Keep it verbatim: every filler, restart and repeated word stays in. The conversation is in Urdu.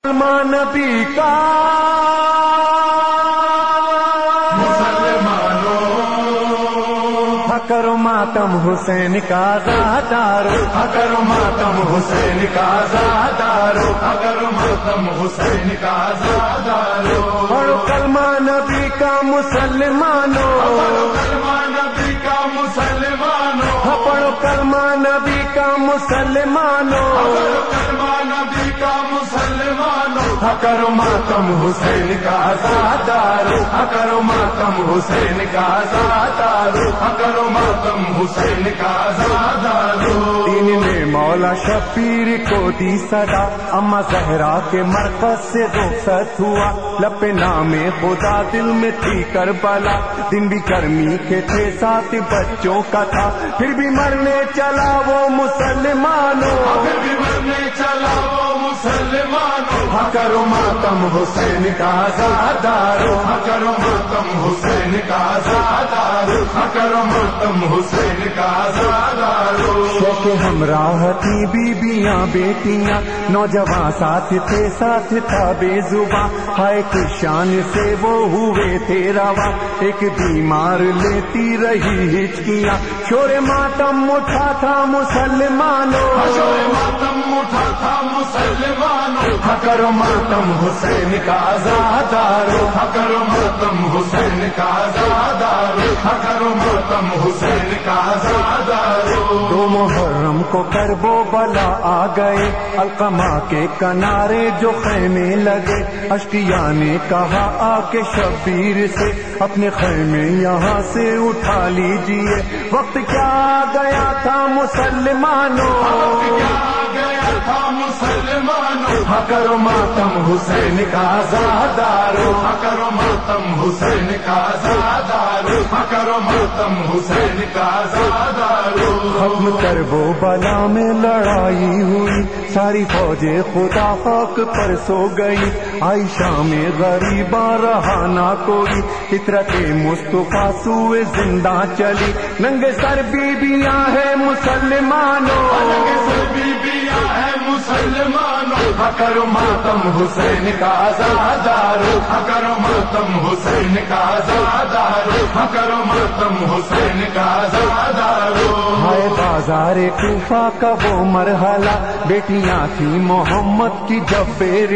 مسلمان نبی کا کرو ماتم حسین کا زادارو، اگر ماتم حسین کا زادارو، اگر ماتم حسین کا زادارو، پڑھو کلمہ نبی کا مسلمانوں، پڑھو کلمہ نبی کا مسلمانوں، پڑھو کلمہ نبی کا مسلمانوں، پڑھو کلمہ نبی کا مسلمانوں، اگر ماتم حسین کا زادارو، اگر ماتم حسین کا زادارو، اگر ماتم حسین کا زادارو، دین نے مولا شبیر کو دی صدا، اما زہرا کے مرکز سے رخصت ہوا، لب نام خدا دل میں تھی کربلا، دن بھی گرمی کے تھے ساتھ بچوں کا تھا، پھر بھی مرنے چلا وہ مسلمانوں، پھر بھی مرنے چلا وہ مسلمانوں، کرو ماتم حسین کا زادارو، کرو ماتم حسین کا زادارو، کرو ماتم حسین کا زادارو، شوق ہمراہ تھی بیبیاں بیٹیاں، نوجوان ساتھ تھے ساتھ تھا بے زباں، ہائے کس شان سے وہ ہوئے تھے رواں، ایک بیمار لیتی رہی ہچکیاں، شور ماتم اٹھا تھا مسلمانوں، شور ماتم اٹھا تھا مسلمانوں، کرو ماتم حسین کا زادارو، کرو ماتم حسین کا زادارو، کرو ماتم حسین کا زادارو، دو محرم کو کربو بلا آ گئے، القمہ کے کنارے جو خیمے لگے، اشقیاء نے کہا آ کے شبیر سے اپنے خیمے یہاں سے اٹھا لیجئے، وقت کیا آ گیا تھا مسلمانوں، کیا گیا تھا مسلمانوں، کرو ماتم حسین کا زادارو، کرو ماتم حسین کا زادارو، کرو ماتم حسین کا زادارو، ختم کربو بلا میں لڑائی ہوئی، ساری فوجیں خدا خاک پر سو گئی، آئی شام غریباں رہا نہ کوئی، فطرت مصطفیٰ سوئے زندہ چلی، ننگے سر بیبیاں ہیں مسلمانوں، ننگے سر بیبیاں ہیں مسلمانوں، کرو ماتم حسین کا زادارو، کرو ماتم حسین کا زادارو، کرو ماتم حسین کا زادارو، ہائے بازار کوفہ کا وہ مرحلہ، بیٹیاں تھی محمد کی جب